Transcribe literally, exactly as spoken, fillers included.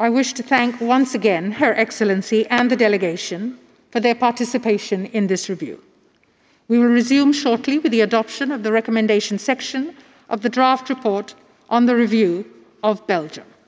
I wish to thank once again Her Excellency and the delegation for their participation in this review. We will resume shortly with the adoption of the recommendation section of the draft report on the review of Belgium.